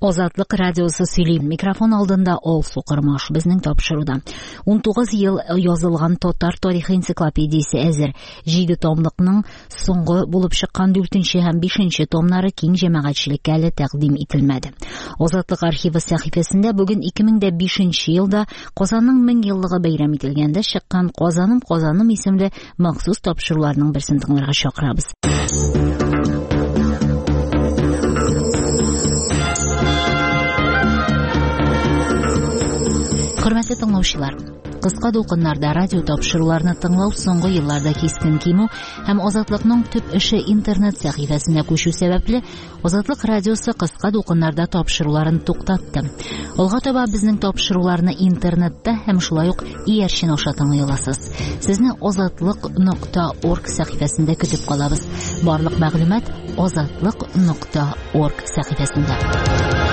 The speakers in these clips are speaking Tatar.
Азатлык радиосы сөйли. Микрофон алдында Ол Сукырмаш безнең тапшыруда. 19 ел язылган татар тарихы энциклопедиясе әзер. 7 томлыкның соңгы булып чыккан 4-нче һәм 5-нче томнары киң җәмәгатьчелеккә әле тәкъдим ителмәде. Азатлык архивы сәхифәсендә бүген 2005 елда Казанның 1000 еллыгы бәйрәм ителгәндә чыккан Казаным Казаным исемле махсус тапшыруларның берсен тыңларга чакырабыз. Хөрмәтле тыңлаучылар, кыска дулкыннарда радио тапшыруларны тыңлау соңгы елларда кискен кимү һәм Азатлыкның төп эше интернет сәхифәсенә күчү сәбәпле Азатлык радиосы кыска дулкыннарда тапшыруларын туктатты. Алга таба безнең тапшыруларны интернетта һәм шулай ук иярчен аша тыңлый аласыз. Сезне azatlык.org сәхифәсендә көтеп калабыз. Барлык мәгълүмат azatlык.org сәхифәсендә.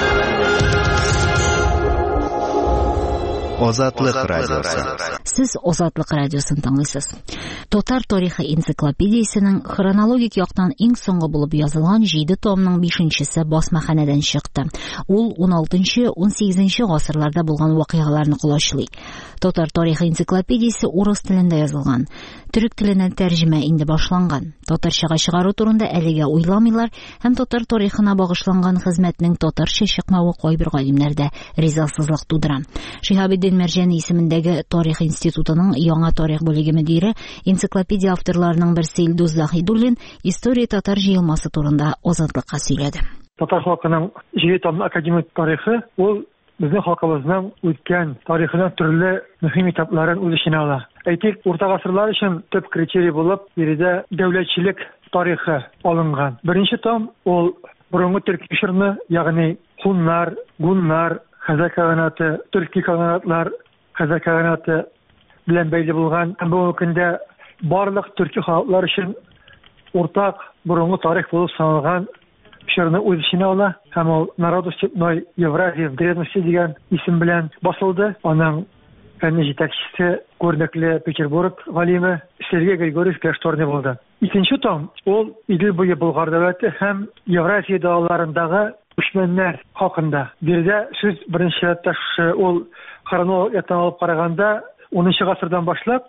Азатлык радиосы. Сез Азатлык радиосын тыңлыйсыз. Татар тарихы энциклопедиясенең хронологик яктан иң соңгы булып язылган 7 томның 5-нчесе басмаханәдән чыкты. Ул 16-18 гасырларда булган вакыйгаларны кулачлый. Татар тарихы энциклопедиясе урыс телендә язылган. Төрек теленә тәрҗемә инде башланган. Татарчага чыгару турында әлегә уйламыйлар һәм татар тарихына багышланган хезмәтнең татарча чыкмавы кайбер галимнәрдә ризасызлык тудыра. Шиһабиддин Мәрҗани исемендәге Тарих институтының яңа тарих бүлеге мөдире, энциклопедия авторларының берсе Илдус Заһидуллин история татар җыелмасы турында Азатлыкка сөйләде. Татар халкының 7 томлы академик тарихы ул безнең халкыбызның үткән тарихының төрле мөһим этапларын үз эченә ала. Әйтик, урта гасырлар өчен төп критерий булып, биредә дәүләтчелек тарихы алынган. Беренче том ул борынгы төрки чорны, ягъни хуннар, гуннар, Хәзәр каганаты, төрки каганатлар, Хәзәр каганаты белән бәйле булган. Бу көндә барлык төрки халыклар өчен уртак борынгы тарих булып саналган чорны үз эченә ала һәм ул Народу степной Евразии в древности дигән исем белән басылды. Аның фәнни җитәкчесе күренекле Петербург галиме Сергей Григорьевич Пешторный булды. Икенче том ул Идел буе Болгар дәүләте һәм Евразия далаларындагы Күчмәннәр хакында. Бирдә сүз беренче таш ул хронологиядан алып караганда 10 гасырдан башлап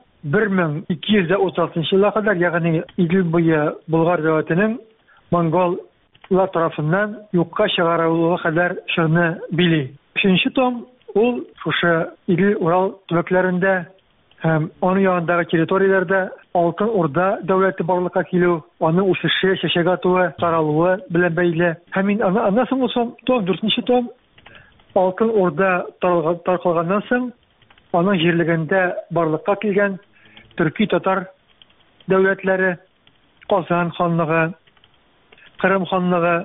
1236 елга кадәр, ягъни Идел буе Болгар дәүләтенең монголлар тарафыннан юкка чыгарылуга кадәр шуны били. 3нче том ул шушы Идел Урал төбәкләрендә һәм аның янындагы территорияләрдә Алтын Урда дәүләте барлыкка килү, аның үсеше, чәчәк атуы, таралуы белән бәйле. Һәм аннан соң том 4нче том Алтын Урда таркалганнан соң аның җирлегендә барлыкка килгән төрки татар дәүләтләре, Казан ханлыгы, Кырым ханлыгы,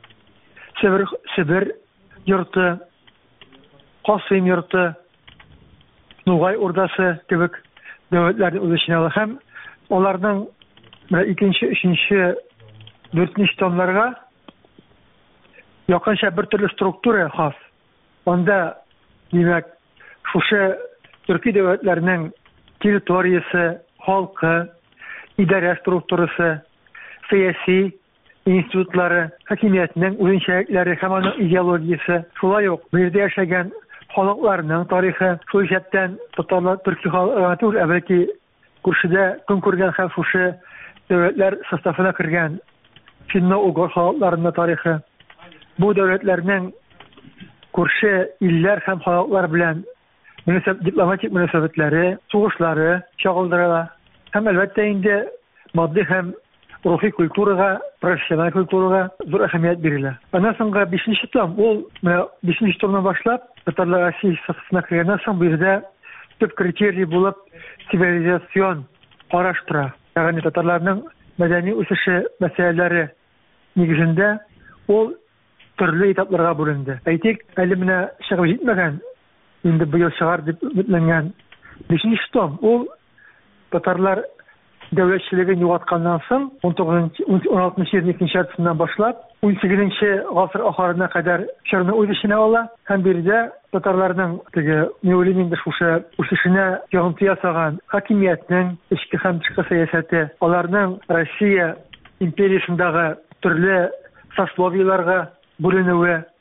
Себер йорты, Касыйм йорты, Нугай урдасы кебек дәүләтләрне үз эченә ала һәм аларның 2нче, 3нче, 4нче томнарга якынча бер төрле структура хас. Анда димәк шушы төрки дәүләтләрнең территориясе, халкы, идарә структурасы, сәяси институтлары, хакимиятның үзенчәлекләре һәм аның идеологиясе, шулай ук бердә яшәгән халыкларның тарихы, шул җәптән татарлар төрки халкы әбәки күршедә көн күргән һәм шушы дәүләтләр составына кергән финно-угыр халыкларының тарихы. Бу дәүләтләрнең күрше илләр һәм халыклар белән дипломатик мөнәсәбәтләре, сугышлары чагылдырыла. Һәм әлбәттә инде матди һәм рухи культурага, профессиональ культурага зур әһәмият бирелә. Аннан соңгы 5нче том, ул 5нче томнан башлап татарлар Россия составына кергәннән соң бу жердә төп критерий булып цивилизацион караш тора. Ягъни татарларның мәдәни үсеше мәсьәләләре нигезендә ул төрле этапларга бүленде. Әйтик, әле менә чыгып җитмәгән, инде быел чыгар дип үтелгән 5нче том, ул татарлар дәүләтчелеген югатканнан соң 16-22 яртысыннан башлап 18-нче гасыр ахырына кадәр чорны үз эченә ала һәм бирдә татарларның неолиминде шушы үсешенә ягынты ясаган хакимиятның эчке һәм тышкы сәясәте, аларның Россия империясындагы төрле сословиеларга бүленүе,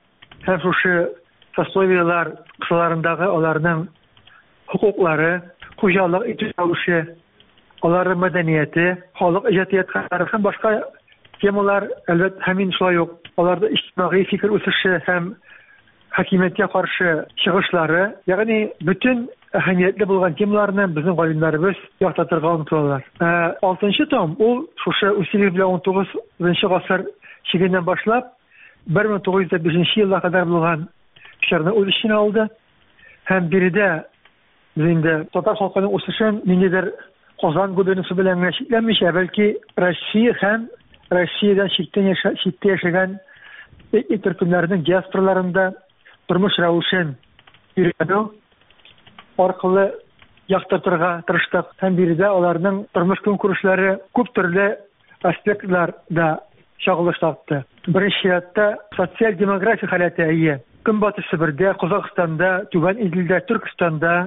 һәм шушы сословиялар кысаларындагы аларның хукуклары, хуҗалык итү рәвеше, аларның мәдәнияте, халык иҗатиятлары һәм башка темалар әлбәттә һәм шулай ук аларда иҗтимагый фикер үсеше һәм хакимияткә каршы чыгышлары, ягъни бүтән әһәмиятле булган темаларны безнең галимнәребез яктыртырга омтылалар. 6нчы том ул шушы усилие белән 19нчы гасыр чигеннән башлап 1905 елга кадәр булган кичәрне үз эченә алды. Һәм биредә без инде татар халкының үсешен ниндидер Казан губернасы белән генә чикләнмичә, бәлки Россия һәм Россиядән читтә яшәгән төркемнәрнең диаспораларында тормыш рәвешен өйрәнү аркылы яктыртырга тырыштык. Һәм биредә аларның тормыш көнкүрешләре күп төрле аспектларда чагылыш тапты. Беренче ятта социаль демография халәте ие. Көнбатыш Себердә, Казакъстанда, Түбән Идлдә, Түркстанда,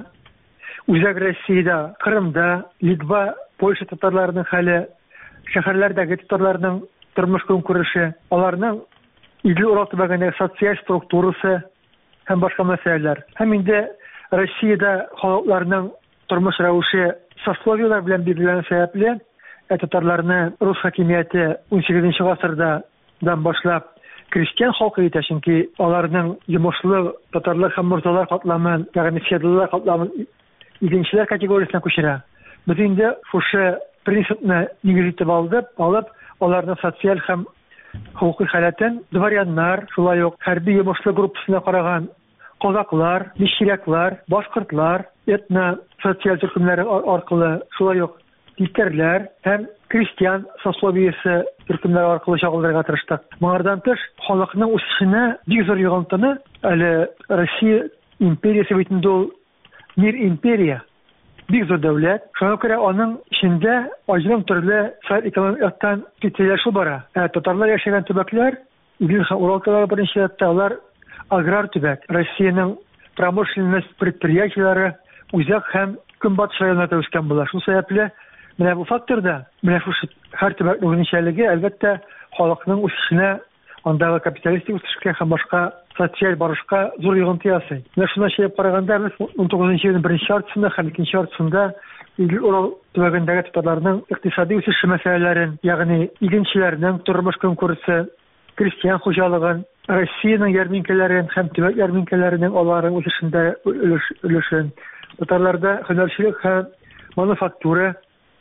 Үзәк Россиядә, Кырымда, Литва, Польша татарларының хәле, шәһәрләрдәге татарларның тормыш көнкүреше, аларның Идел Урал төбәгендәге социаль структурасы һәм башка мәсьәләләр. Һәм инде Россиядә халыкларның тормыш рәвеше сословиялар белән билгеләнә сәбәпле, татарларны рус хакимияте 18нче гасырдан башлап крестьян халкы итә, чөнки аларның йомышлы татарлар һәм морзалар катламын, ягъни феодаллар катламын игенчеләр категориясенә күчерә. Без инде шушы принципны нигез итеп алып, аларның социаль һәм хукукый халәтен дворяннар, шулай ук хәрби йомышлы группасына караган казаклар, мишчеляклар, башкортлар, этно социаль төркемнәре аркылы, шулай ук титәрләр һәм крестьян сословиесе төркемнәре аркылы чагылдырырга тырыштык. Моңардан тыш, халыкның үсешенә бик зур йогынтыны әле Россия империясе битендә ул мир империя, бик зур дәүләт. Шуңа күрә аның эчендә аҗрым төрле экономикадан китәләшү бара. Татарлар яшәгән төбәкләр, Идел һәм Урал төбәге беренче ятта, алар аграр төбәк. Россиянең промышленность предприятиеләре үзәк һәм көнбатыш районнарда үскән була. Шул сәбәпле менә бу факторда, менә шушы һәр төбәкнең үзенчәлеге әлбәттә халыкның үсешенә, андагы капиталистик үсешкә һәм башка социаль барышка зур йогынты ясый. Менә шуны чыгып караганда, без 19нчы елның беренче яртысында һәм икенче яртысында Идел Урал төбәгендәге татарларның икътисади үсеше мәсьәләләрен, ягъни игенчеләрнең тормыш көнкүреше, крестьян хуҗалыгын, Россиянең ярминкәләрен һәм төбәк ярминкәләренең аларның үсешендә өлешен, татарларда һөнәрчелек һәм мануфактура,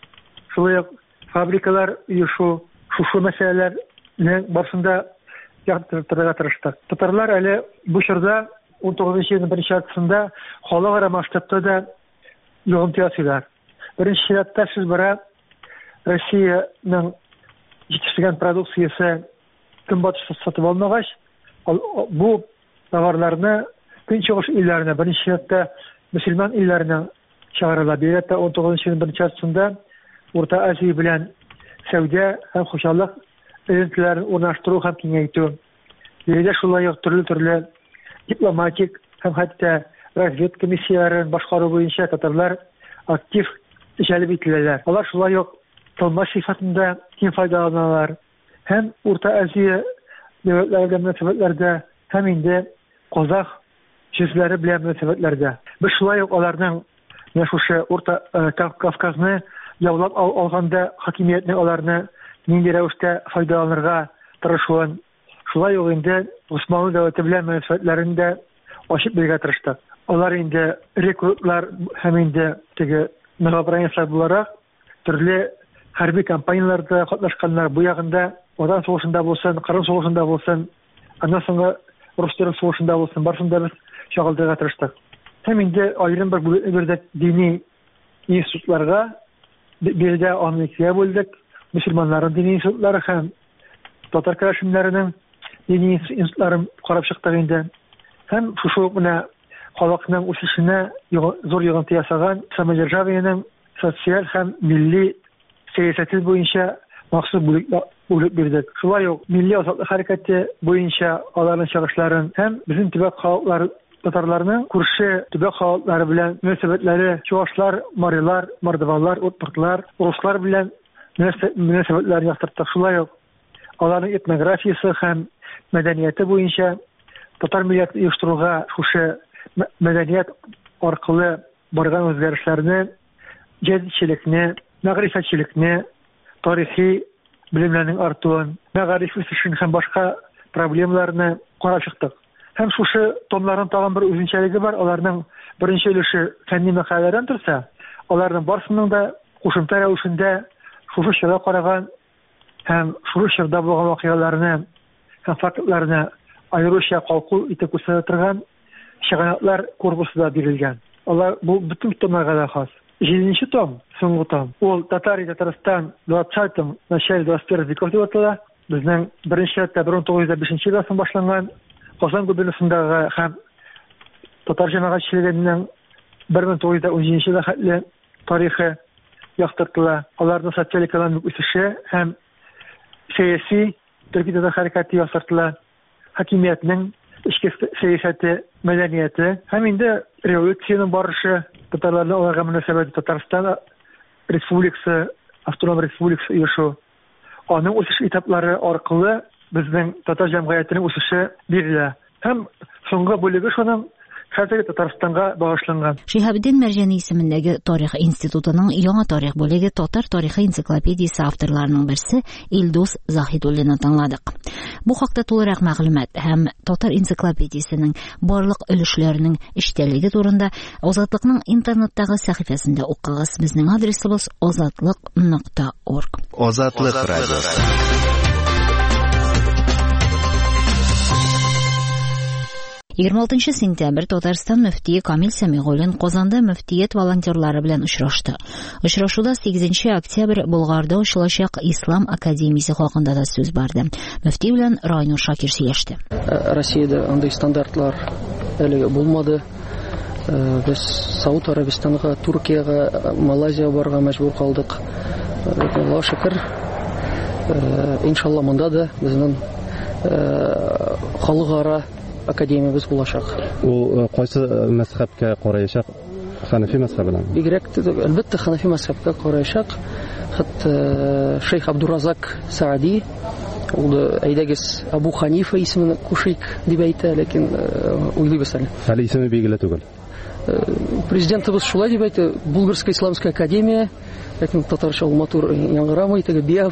шулай ук фабрикалар оешу, шушы мәсьәләләрнең барысында яктыртырга тырыштык. Татарлар әле бу чорда 19нчы елның беренче яртысында халыкара масштабта да йогынты ясыйлар. Беренче чиратта сүз бара Россиянең җитештергән продукциясе көнбатышта сатып алмагач, бу товарларны көнчыгыш илләренә, беренче чиратта мөселман илләренә чыгарыла. Биредә 19нчы елның беренче яртысында Урта Азия белән сәүдә һәм хуҗалык элемтләрен урнаштыру һәм киңәйтү. Биредә шулай ук төрле дипломатик һәм хәтта разведка миссияләрен башкару буенча татарлар актив җәлеп ителәләр. Алар шулай ук тормыш сыйфатында киң файдаланалар. Һәм Урта Азия дәүләтләренә мөнәсәбәтләрдә һәм инде Казах җирләре белән мөнәсәбәтләрдә. Без шулай ук аларның шушы Урта Кавказны яулап алганда хакимиятне аларны нинди рәвештә файдаланырга тырышуын, шулай ук инде Госманлы дәүләте белән мөнәсәбәтләрендә ачып бирергә тырыштык. Алар инде рекрутлар һәм инде теге новобранецлар буларак төрле хәрби кампанияләрдә катнашканнар. Бу ягында Ватан сугышында булсын, Кырым сугышында булсын, аннан соңгы Рус-Төрек сугышында булсын, барысында без чагылдырырга тырыштык. Һәм инде аерым бер дини институтларга биредә аны-икегә бүлдек. Мөселманнарның дини институтлары һәм татар керәшеннәренең дини институтларын карап чыктык инде. Һәм шушы менә халыкның үсешенә зур йогынты ясаган Самодержавиянең социаль һәм милли сәясәте буенча махсус бүлек бирдек. Шулай ук милли азатлык хәрәкәте буенча аларның чыгышларын һәм безнең төбәк халыклар татарларның күрше төбәк халыклары белән мөнәсәбәтләре, чуашлар, марилар, мордвалар, удмуртлар, руслар белән мөнәсәбәтләрне яктырттык. Шулай ук аларның этнографиясе һәм мәдәнияте буенча татар милләтен оештыруга шушы мәдәният аркылы барган үзгәрешләрне, җәдитчелекне, мәгърифәтчелекне, тарихи белемнәрнең артуын, мәгариф үсешен һәм башка проблемаларны карап чыктык. Һәм шушы томларның тагын бер үзенчәлеге бар. Аларның беренче өлеше фәнни мәкаләләрдән торса, аларның барсының да кушымта рәвешендә шушы чорга караган һәм шушы чорда булган вакыйгаларны һәм фактларны аеруча калку итеп күрсәтә торган чыганаклар корпусы да бирелгән. Алар бу бөтен томларга да хас. 7-нче том, соңгы том. Ул Татарстан 20 начале 21 веков дип атала. Безнең беренче октябрь 1905 елда башланган Казан губернасындагы һәм татар җәмәгатьчелегенең 1917 елга хәтле тарихы яктыртыла. Аларның социаль-экономик үсеше һәм сәяси төрки татар хәрәкәте яктыртыла. Хакимиятнең içki siyaseti, medeniyeti, hem indi revolüksiyanın barışı, Tatarlarla olarak münasebeti Tatarstan Respublikası, Avtonom Respublikası uyuşu. Onun usuş etapları arkalı bizden Tatar cemiyetinin usuşu biriyle. Hem songa bölügü şunun Хәзерге Татарстанга багышланган. Шиһабиддин Мәрҗани исемендәге Тарих институтының яңа тарих бүлеге Татар тарихы энциклопедиясе авторларының берсе Илдус Заһидуллины тыңладык. Бу хакта тулырак мәгълүмат һәм Татар энциклопедиясенең барлык өлешләренең эчтәлеге турында Азатлыкның интернеттагы сәхифәсендә укыгыз. Безнең адресыбыз azatlyk.org. Азатлык радиосы. 26 сентябрь Татарстан мөфтие Камил Сәмигуллин Казанда мөфтият волонтерлары белән очрашты. Очрашуда 8 октябрь Болгарда ачылачак Ислам академиясе хакында да сүз барды. Мөфти белән Райнур Шакир сөйләште. Россиядә андый стандартлар әлегә булмады. Без Сауд Арабистанга, Туркиягә, Малайзиягә барырга мәҗбүр калдык. Аллаһка шөкер. Иншалла монда да безнең халыкара академиябыз булачак. Ул кайсы мәзһәбкә караячак? Ханафи мәзһәбенә? Бигрәк әлбәттә Ханафи мәзһәбкә караячак. Хәтта Шейх Абдуразак Саади, ул әйдәгез Абу Ханифа исемен кушыйк дип әйтә, ләкин уйлыйбыз әле. Әле исеме билгеле түгел. Президентыбыз шулай дип әйтә, Булгарская исламская академия, ләкин татарча ул матур яңгырамый, теге бия.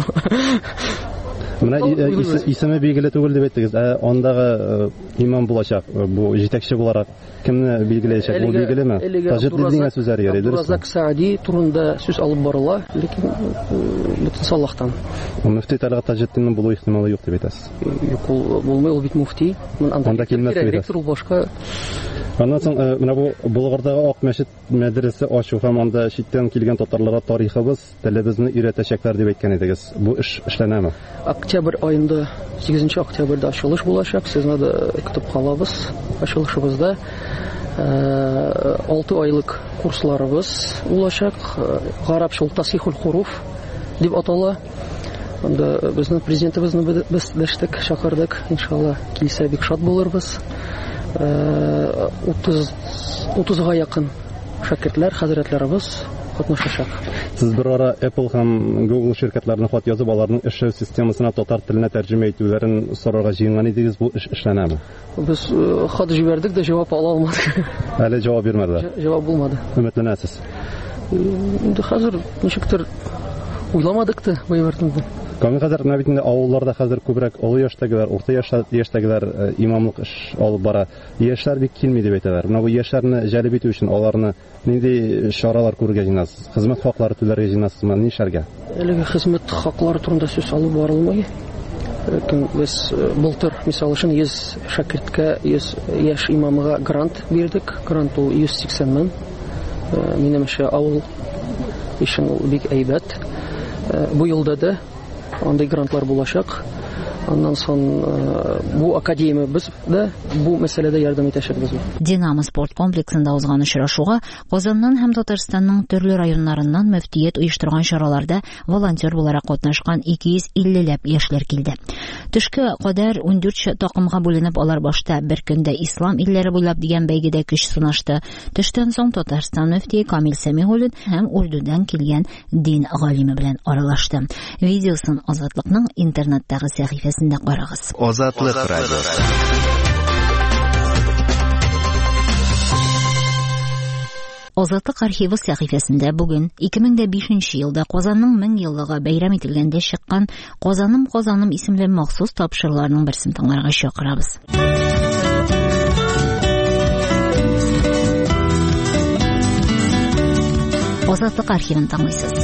Менә исеме билгеле түгел дип әйттегез. Андагы имам булачак, бу җитәкче буларак кемне билгеләячәк? Бу билгелеме? Таҗиддин сүзләре йөри, дөресме? Абдуразак Саади турында сүз алып барыла, ләкин бөтен Аллаһтан. Мөфти Талгат Таҗиддиннең булу ихтималы юк дип әйтәсез. Юк, ул булмый, ул бит мөфти. Анда килмәс дип ректор ул башка. Аннан соң менә бу Болгардагы Ак мәчет мәдрәсә ачу һәм анда читтән килгән татарларга тарихыбыз, телебезне өйрәтәчәкләр дип әйткән идегез. Бу эш эшләнәме? Октябрь ayında 8 октябрьдә ачылыш булачак. Сезне дә көтеп калабыз ачылышыбызда. 6 айлык курсларыбыз булачак. Гарапча тасихул хуруф дип атала. Анда безнең президентыбызны без дәштек, чакырдык. Иншалла килсә бик шат булырбыз. 30-га якын шәкертләр, хәзрәтләребез катнашачак. Сез бер ара Apple һәм Google ширкәтләренә хат язып, аларның эшләү системасына татар теленә тәрҗемә итүләрен сорарга җыенган идегез. Бу эш эшләнәме? Без хат җибәрдек дә җавап ала алмадык. Әле җавап бирмәделәр. Җавап булмады. Өметләнәсез? Инде хәзер ничектер уйламадык та бу. Камил хәзер бит инде авылларда хәзер күбрәк олы яшьтәгеләр, орта яшьтәгеләр имамлык эш алып бара. Яшьләр бик килми дип әйтәләр. Менә бу яшьләрне җәлеп итү өчен аларны нинди чаралар күрергә җыенасыз? Хезмәт хаклары түләргә җыенасызмы? Ни эшләргә? Әлеге хезмәт хаклары турында сүз алып барылмый. Ләкин без былтыр, мисал өчен 100 шәкерткә, 100 яшь имамга грант бирдек. Грант ул 180 мең. Минемчә авыл өчен ул бик әйбәт. Бу елда да андый грантлар булачак. Аннан соң бу академия без дә бу мәсьәләдә ярдәм итәчәкбез. Динамо спорт комплексында узган очрашуга Казаннан һәм Татарстанның төрле районнарыннан мөфтият оештырган чараларда волонтер буларак катнашкан 250 яшьләр килде. Төшкә кадәр 14 такымга бүленеп, алар башта бер көндә ислам илләре буйлап дигән бәйгедә көч сынашты. Төштән соң Татарстан мөфтие Камил Сәмигуллин һәм Урдудан килгән дин галиме белән аралашты. Видеосын Азатлыкның интернеттагы сәхифәсендә карагыз. Азатлык радиосы. Азатлык архивы сәхифәсендә бүген 2005 елда Казанның 1000 еллыгы бәйрәм ителгәндә чыккан Казаным Казаным исемле махсус тапшыруларның берсен тыңларга чакырабыз. Азатлык архивын тыңлыйсыз.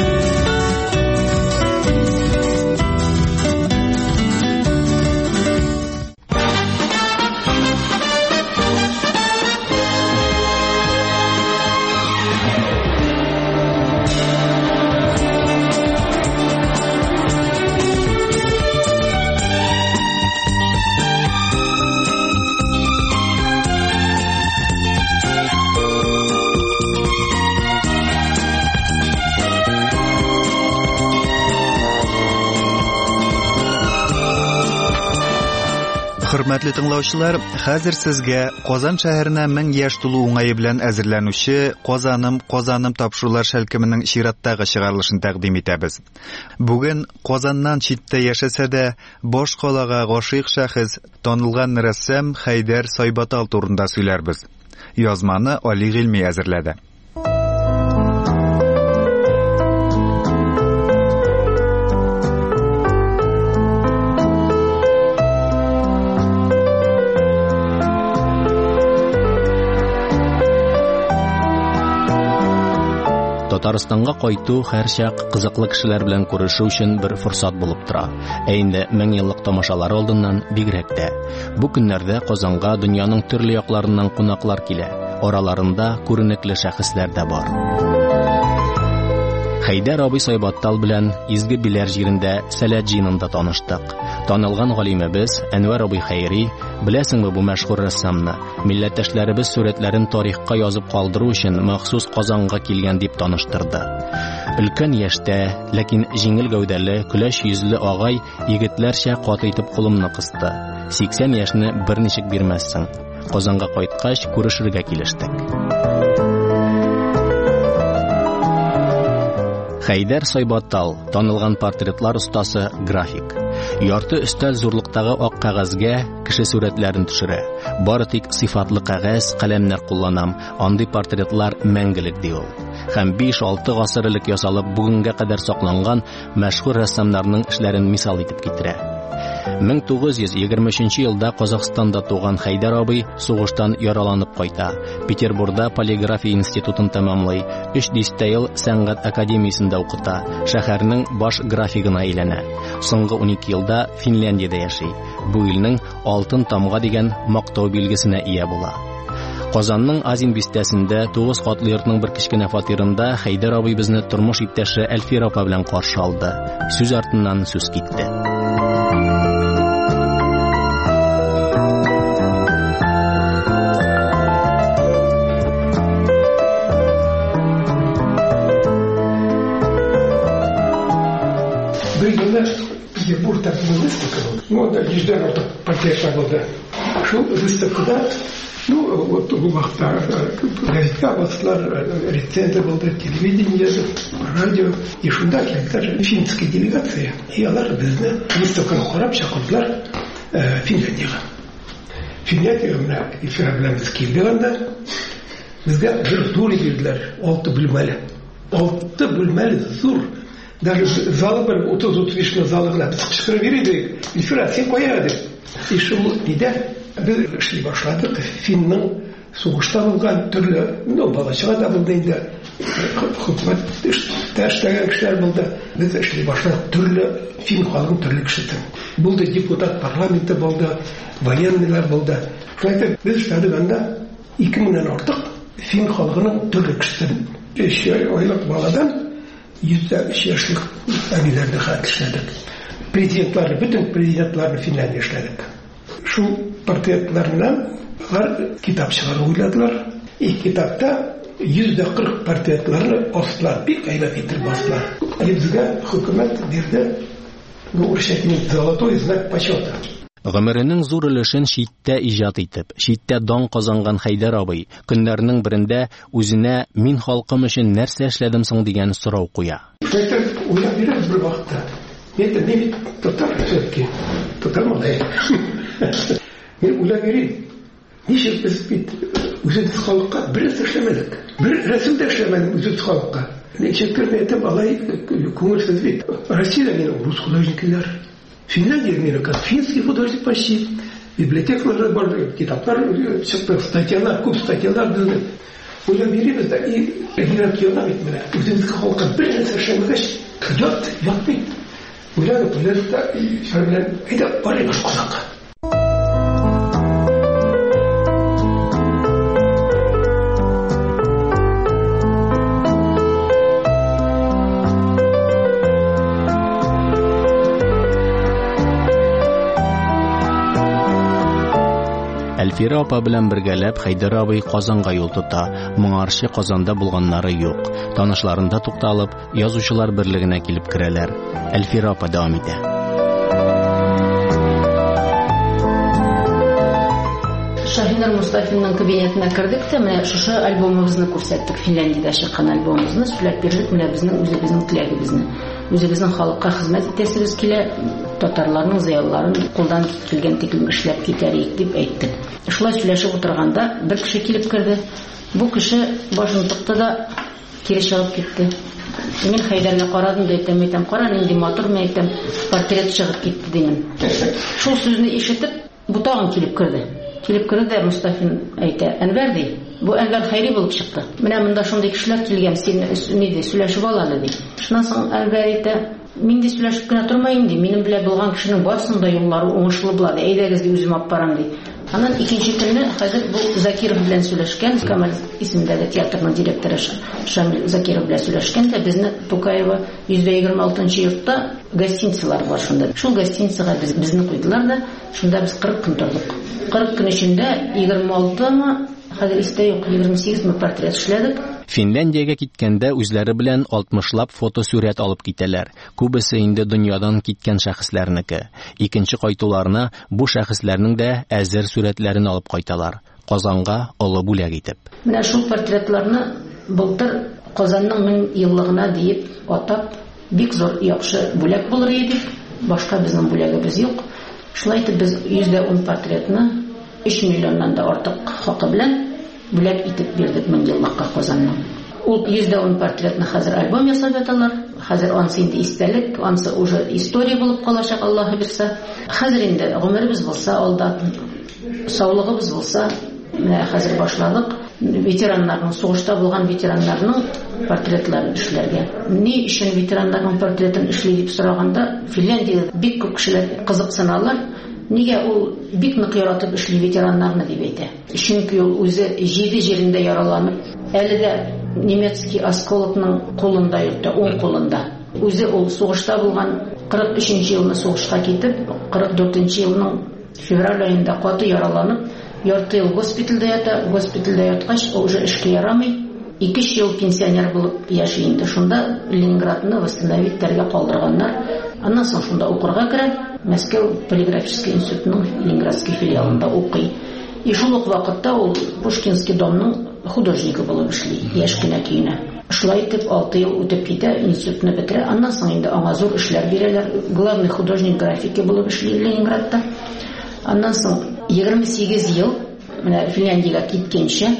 Хөрмәтле тыңлаучылар, хәзер сезгә Казан шәһәренә 1000 яшь тулу уңае белән әзерләнүче Казаным Казаным тапшырулар шәлкеменең чираттагы чыгарылышын тәкъдим итәбез. Бүген Казаннан читтә яшәсә дә, баш калага гашыйк шәхес, танылган рәссам Хәйдәр Сайбатал турында сөйләрбез. Язманы Али Гыйльми әзерләде. Татарстанга кайту һәрчак кызыклы кешеләр белән күрешү өчен бер форсат булып тора. Инде 1000 еллык тамашалар алдыннан бигрәк тә. Бу көннәрдә Казанга дөньяның төрле якларыннан кунаклар килә. Араларында күренекле шәхесләр дә бар. Хәйдәр абый Сайбаттал белән изге Биләр җирендә Сәләт җыенында таныштык. Танылган галимебез Әнвәр абый Хәйри, беләсеңме бу мәшһүр рәссамны, милләттәшләребез сурәтләрен тарихка язып калдыру өчен махсус Казанга килгән дип таныштырды. Өлкән яшьтә, ләкин җиңел гәүдәле, көләч йөзле агай егетләрчә каты итеп кулымны кысты. 80 яшьне берничек бирмәссең. Казанга кайткач күрешергә килештек. Хәйдәр Сайбаттал, танылган портретлар остасы, график. Ярты өстәл зурлыктагы ак кәгазьгә кеше сурәтләрен төшерә. Бары тик сыйфатлы кәгазь, каләмнәр кулланам. Андый портретлар мәңгелек ди ул. Һәм 5-6 гасыр элек ясалып, бүгенгә кадәр сакланган мәшһүр рәссамнарның эшләрен мисал итеп китерә. 1923 елда Казакъстанда туган Хәйдәр абый сугыштан яраланып кайта. Петербургда полиграфия институтын тәмамлый, 3 ел сәнгать академиясендә укыта, шәһәрнең баш графигына әйләнә. Соңгы 12 елда Финляндиядә яши. Бу илнең алтын тамга дигән мактау билгесенә ия була. Казанның Азин бистәсендә 9 катлы йортның бер кечкенә фатирында Хәйдәр абый безне тормыш иптәше Әлфир апа белән каршы алды. Сүз артыннан сүз китте. Петербургта выставка была. Да, ежеден портреттер болды. Шул выставкада, вот бұл вақытта газетка басылар, рецензия болды, телевидение, радио. И шунда келділер финская делегация. И алар бізді выставканы қарап шақырдылар Финляндияға. Финляндияға мына Эльфира белән біз келгенде бізге бір тур берділер, 6 бөлмелі. 6 бөлмелі зур. Даже залы бір 30-35 залы ғана біз қышқырып береді. Эльфира, сен қоя деп. И шул неде біз ішли башладық. Финнің соғышта болған түрлі, балашыға да болды енді. Хөкүмәт эштәгән кешеләр булды. Біз ішли башладық түрлі фин халқының түрлі кешесен. Болды депутат парламенті болды, военныйлар болды. Шулай біз эшләдек 2000-нан артық фин халқының түрлі кешесен. 3 айлық баладан 103 яшьлек әбиләрне хәтләдек. Президентларны, бүтән президентларны Финляндия эшләдек. Шул портретлардан китап чыгарып уйладылар. И китапта 140 портретларны астылар, бик әйбәт итеп бастылар. Безгә хөкүмәт бирде золотой знак почета. Гомеренең зур өлешен читтә иҗат итеп, читтә дан казанган Хәйдәр абый көннәрнең бірендә үзенә мин халкым өчен нәрсә эшләдем соң дигән сорау куя. Уйлап бирәбез бер вакытта. Мен татар все-таки, татар малай. Мен уйлап бирим. Ничек без бит үзебез халыкка бераз эшләмәдек. Bir resimde işlemedim üzüldü halkka. Çektirme ettim alay көңілсіз бит. Россияда мен рус художниклар. Финляндия мен финский художник почти. Библиотекаларда бар китаптар шықты, статьялар, көп статьялар деді. Ойлап береміз да, и герояна бит міне. Өзімізге халыққа бір нәрсе шамағаш, ятпайды. Ойланып, да, и шарбілен, айда барайық Қазаққа. Әлфира апа белән бергәләп Хәйдәр абый Казанга юл тота. Моңарчы Казанда булганнары юк. Танышларында тукталып, язучылар берлегенә килеп керәләр. Әлфира апа дәвам итә. Шаһинар Мустафинның кабинетына кирдек тә, менә шушы альбомыбызны күрсәттек, Финляндиядә чыккан альбомыбызны сүләп бирдек, менә безнең үзебезнең теләгебезне. Үзебезнең халыкка хезмәт итәсебез килә, татарларның зыялыларын кулдан килгән тиклем эшләп китәрик дип әйттек. Шулай сөйләшеп утырганда бер кеше килеп керде. Бу кеше башын тыкты да кире чыгып китте. Мин Хәйдәргә карадым да әйтәм, кара, нинди матур, мен әйтәм, портрет чыгып китте дигән. Шул сүзне ишетеп, бу тагын килеп керде. Килеп керде, Мустафин әйтә, Әнвәр ди, бу Әнвәр Хәйри булып чыкты. Менә монда шундый кешеләр килгән, син нидә сөйләшеп алалы ди. Шуннан соң Әнвәр әйтә, мин дә сөйләшеп кенә тормайм ди, минем белән булган кешенең барсын да юллары уңышлы була ди, әйдәгез ди, үзем алып барам ди. Аннан икенче көнне хәзер бу Закиров белән сөйләшкән, Камал исемендәге театрның директоры Шамил Закиров белән сөйләшкән дә, безне Тукаева 126-нчы йортта гостиницалар бар шунда. Шул гостиницага безне куйдылар да, шунда без 40 көн тордык. 40 көн эчендә 26-мы, хәзер истә юк, 28-мы портрет эшләдек. Финляндиягә киткәндә үзләре белән 60лап фотосурәт алып китәләр. Күбесе инде дөньядан киткән шәхесләрнеке. Икенче кайтуларына бу шәхесләрнең дә әзер сурәтләрен алып кайталар. Казанга олы бүләк итеп. Менә шул портретларны былтыр Казанның 1000 еллыгына диеп атап, бик зур яхшы бүләк булыр иде. Башка безнең бүләгебез юк. Шулай итеп без 110 портретны 3 миллионнан да артык хакы белән бүләк итеп бирдек 1000 еллыкка Казанның. Ул 110 портретны хәзер альбом ясап яталар. Хәзер анысы инде истәлек, анысы уже история булып калачак, Аллаһы бирсә. Хәзер инде гомеребез булса, алда саулыгыбыз булса, менә хәзер башладык. Ветераннарның, сугышта булган ветераннарның портретларын эшләргә. Ни өчен ветераннарның портретін эшли дип сораганда, Финляндиядә бик күп кешеләр кызыксыналар. Нигә ул бик нык яратып эшли ветераннарны дип әйтә. Чөнки ул үзе 7 җирендә яраланып, әле дә немецкий осколокның кулында йөртә, уң кулында. Үзе ул сугышта булган 43-нче елны сугышка китеп, 44-нче елның февраль аенда каты яраланып, ярты ел госпитальдә ята, госпитальдә яткач, уже эшкә ярамый. 2 ел пенсионер булып яши инде. Шунда Ленинградны восстановить тәргә калдырганнар. Аннан соң шунда укырга керә. Мәскәү полиграфический институтының Ленинградский филиалында укый. И шул ук вакытта ул Пушкинский домның художнигы булып эшли, яшь кенә көенә. Шулай итеп 6 ел үтеп китә, институтны бетерә. Аннан соң инде аңа зур эшләр бирәләр. Главный художник графики булып эшли Ленинградта. Аннан соң 28 ел менә Финляндиягә киткәнчә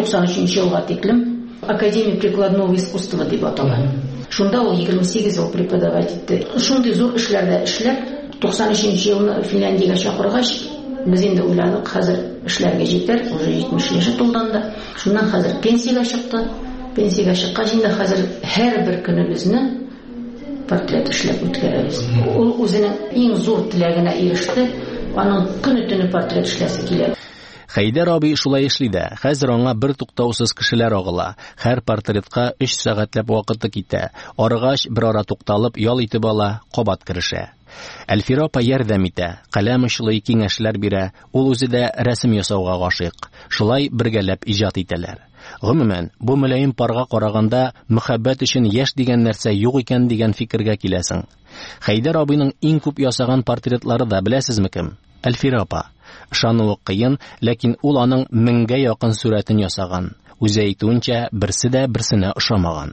93 елга тиклем Академия прикладного искусства дип атала. Шунда ул 28 ел преподавать итте. Шундый зур эшләрдә эшләп 93 елны Финляндиягә чакыргач, без инде уйладык, хәзер эшләргә җитәр, уже 70 яше тулганда. Шуннан хәзер пенсиягә чыкты. Пенсиягә чыккач инде хәзер һәр бер көнебезне портрет эшләп үткәрәбез. Ул үзенең иң зур теләгенә иреште, аның көне-төне портрет эшләсе килә. Хәйдәр абый шулай эшли дә. Хәзер аңа бер туктаусыз кешеләр агыла. Һәр портретка 3 сәгатьләп вакыты китә. Арыгач бер ара тукталып, ял итеп ала, кабат керешә. Әлфира апа ярдәм итә, каләм очлы киңәшләр бирә. Ул үзе дә рәсем ясауга гашыйк. Шулай бергәләп иҗат итәләр. Гомумән, бу мөлаим парга караганда мөхәббәт өчен яшь дигән нәрсә юк икән дигән фикергә киләсең. Хәйдәр абыйның иң күп ясаган портретлары да беләсезме кем? Әлфира апа. Ышануы кыен, ләкин ул аның 1000гә якын сурәтен ясаган. Үзе әйтүенчә, берсе дә берсенә ошамаган.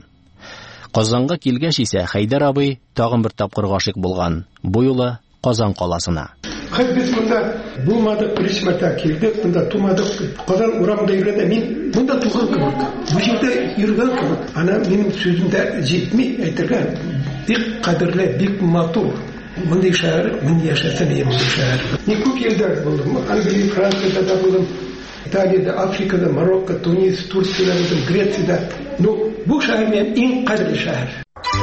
Казанга килгәч исә Хәйдәр абый тагын бер тапкыр гашыйк булган. Бу юлы Казан каласына. Хәй без монда булмадык, беренче мәртә килдек, монда тумадык. Казан урамында йөргәндә мин монда туган кебек. Бу җирдә йөргән кебек. Ана минем сүземдә җитми әйтергә бик кадерле, бик матур. Мондай шәһәр, мин яшәсәм мондай шәһәр. Мин күп елда булдым. Англия, Франциядә да булдым. Италияда, Африкада, Марокко, Тунис, Турцияда булдым, Грециядә. Ну, бу шәһәр минем иң кадерле шәһәр.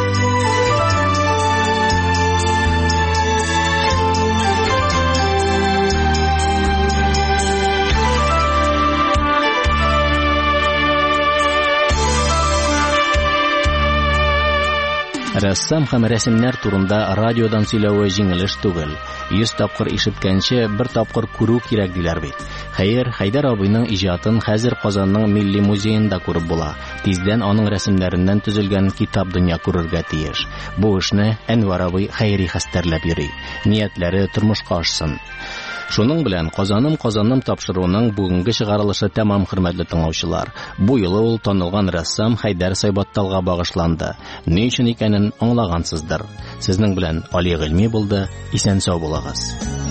Рәссам һәм рәсемнәр турында радиодан сөйләүе җиңел эш түгел. 100 тапкыр ишеткәнче бер тапкыр күрү кирәк диләр бит. Хәер, Хәйдәр абыйның иҗатын хәзер Казанның Милли музеенда күреп була. Тиздән аның рәсемнәреннән төзелгән китап дөнья күрергә тиеш. Бу эшне Әнвәр абый хәйри хәстәрләп йөри. Ниятләре тормышка ашсын. Шуның белән Казаным тапшыруының бүгенге чыгарылышы тәмам хөрмәтле тыңлаучылар. Бу юлы ул танылган рәссам Хәйдәр Сайбатталга багышланды. Ни өчен икәнен аңлагансыздыр. Сезнең белән Али Гыйльми булды. Исән-сау булыгыз.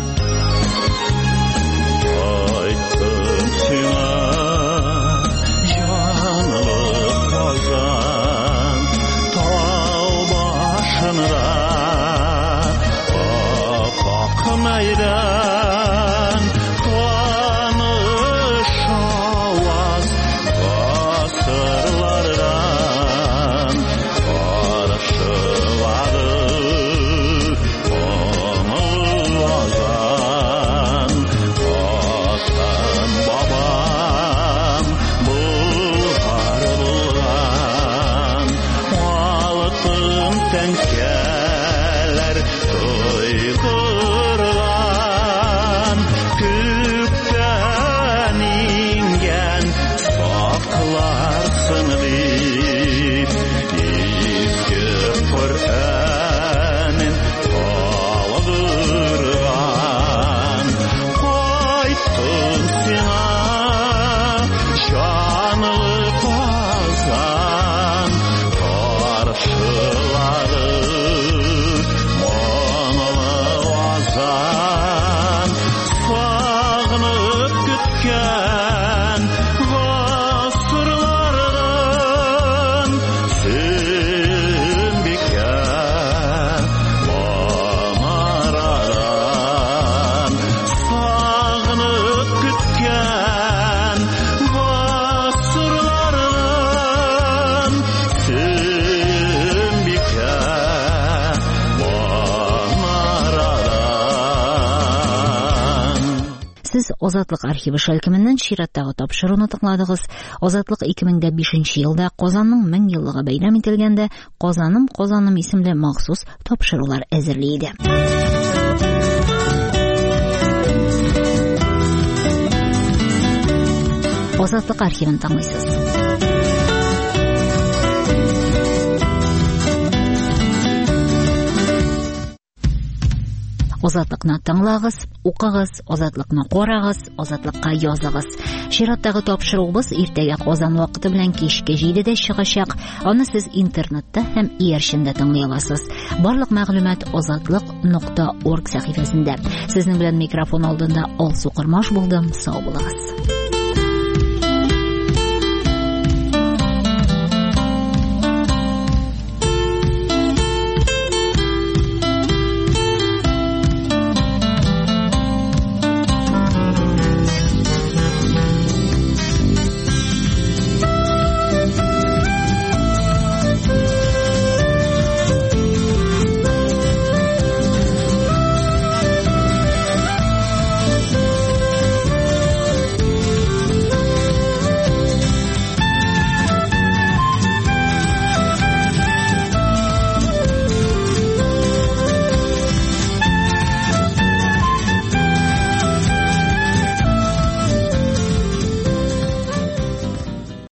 Азатлык архивы шәлкеменнән чираттагы тапшыруны тыңладыгыз. Азатлык 2005 елда Казанның 1000 еллыгы бәйрәм ителгәндә Казаным исемле махсус тапшырулар әзерли иде. Азатлык архивын тыңлыйсыз. Азатлыкны тыңлагыз, укыгыз, азатлыкны карагыз, азатлыкка языгыз. Чираттагы тапшыруыбыз иртәгә Казан вакыты белән кичке 7дә чыгачак. Аны сез интернетта һәм иярчендә тыңлый аласыз. Барлык мәгълүмат azatlyk.org сәхифәсендә. Сезнең белән микрофон алдында Алсу Кырмаш булдым. Сау булыгыз.